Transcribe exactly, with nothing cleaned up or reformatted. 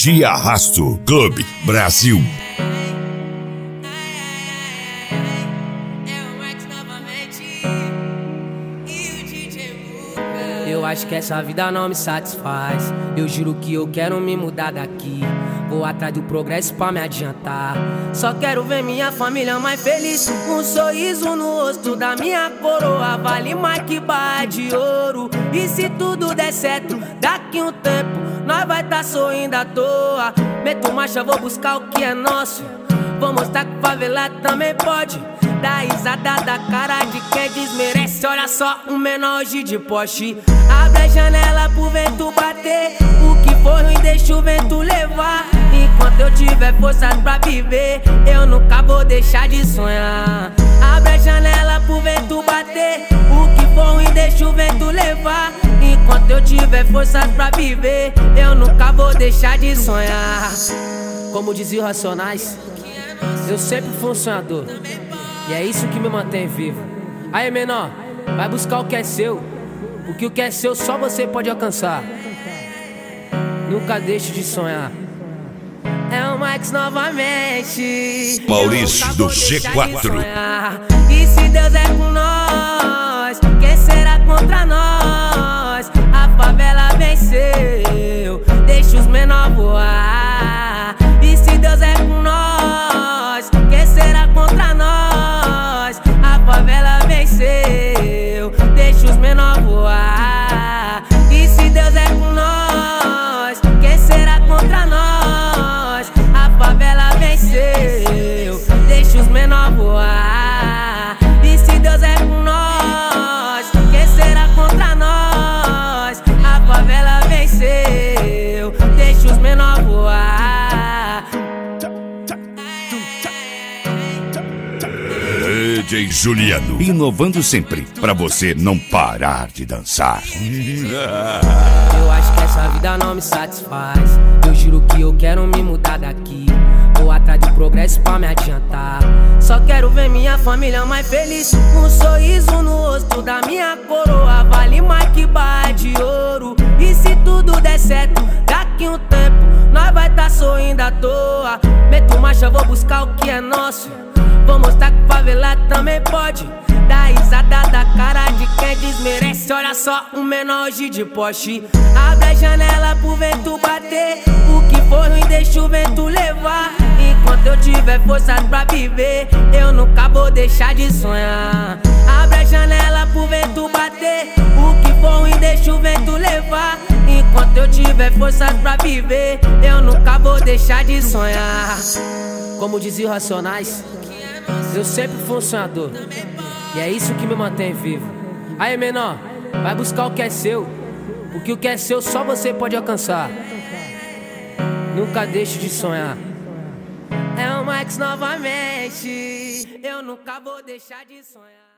De Arrasto Clube Brasil. Eu acho que essa vida não me satisfaz. Eu juro que eu quero me mudar daqui. Vou atrás do progresso pra me adiantar. Só quero ver minha família mais feliz. Um sorriso no rosto da minha coroa vale mais que barra de ouro. E se tudo der certo, daqui um tempo nós vai tá sorrindo à toa. Meto marcha, vou buscar o que é nosso. Vou mostrar que favelado também pode. Dá risada da cara de quem desmerece. Olha só, um menor hoje de Porsche. Abre a janela pro vento bater. O que for ruim deixa o vento levar. Enquanto eu tiver forças pra viver, eu nunca vou deixar de sonhar. Abre a janela pro vento bater. O que for ruim deixa o vento levar. Enquanto eu tiver forças pra viver, eu nunca vou deixar de sonhar. Como diziam Racionais, eu sempre fui um sonhador. E é isso que me mantém vivo. Aí, menor, vai buscar o que é seu. Porque o que é seu só você pode alcançar. Nunca deixe de sonhar. É o Max novamente. Maurício do G quatro. E se Deus é com nós, quem será contra nós? A favela venceu, deixa os menor voar. E se Deus é com nós, quem será contra nós? A favela venceu, deixa os menor voar. E se Deus é com nós, quem será contra nós? A favela venceu, deixa os menor voar. E se Deus é com nós, quem será contra nós? A favela venceu, deixa os menor voar. D J Juliano, inovando sempre, pra você não parar de dançar. Eu acho que essa vida não me satisfaz. Eu juro que eu quero me mudar daqui. Vou atrás do progresso pra me adiantar. Só quero ver minha família mais feliz. Um sorriso no rosto da minha coroa vale mais que barra de ouro. E se tudo der certo, daqui um tempo nós vai tá sorrindo à toa. Meto marcha, vou buscar o que é nosso. Vou mostrar que favelado também pode. Dá risada da cara de quem desmerece. Olha só, um menor hoje de Porsche. Abre a janela pro vento bater. O que for ruim deixa o vento levar. Enquanto eu tiver forças pra viver, eu nunca vou deixar de sonhar. Abre a janela pro vento bater. O que for ruim deixa o vento levar. Enquanto eu tiver forças pra viver, eu nunca vou deixar de sonhar. Como diziam Racionais, eu sempre fui um sonhador. E é isso que me mantém vivo. Aí, menor, vai buscar o que é seu. Porque o que é seu só você pode alcançar. Nunca deixe de sonhar. É o Max novamente. Eu nunca vou deixar de sonhar.